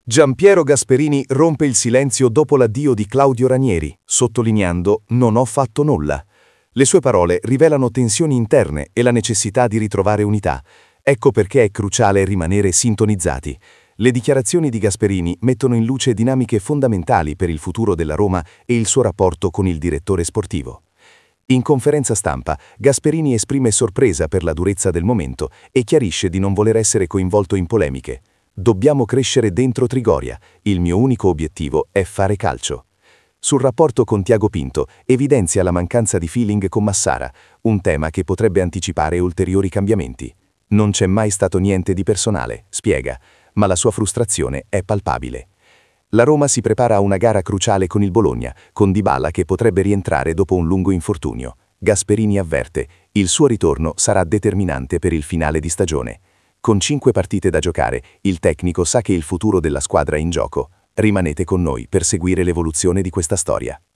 Giampiero Gasperini rompe il silenzio dopo l'addio di Claudio Ranieri, sottolineando «Non ho fatto nulla». Le sue parole rivelano tensioni interne e la necessità di ritrovare unità. Ecco perché è cruciale rimanere sintonizzati. Le dichiarazioni di Gasperini mettono in luce dinamiche fondamentali per il futuro della Roma e il suo rapporto con il direttore sportivo. In conferenza stampa, Gasperini esprime sorpresa per la durezza del momento e chiarisce di non voler essere coinvolto in polemiche. Dobbiamo crescere dentro Trigoria, il mio unico obiettivo è fare calcio. Sul rapporto con Tiago Pinto evidenzia la mancanza di feeling con Massara, un tema che potrebbe anticipare ulteriori cambiamenti. Non c'è mai stato niente di personale, spiega, ma la sua frustrazione è palpabile. La Roma si prepara a una gara cruciale con il Bologna, con Dybala che potrebbe rientrare dopo un lungo infortunio. Gasperini avverte, il suo ritorno sarà determinante per il finale di stagione. Con 5 partite da giocare, il tecnico sa che il futuro della squadra è in gioco. Rimanete con noi per seguire l'evoluzione di questa storia.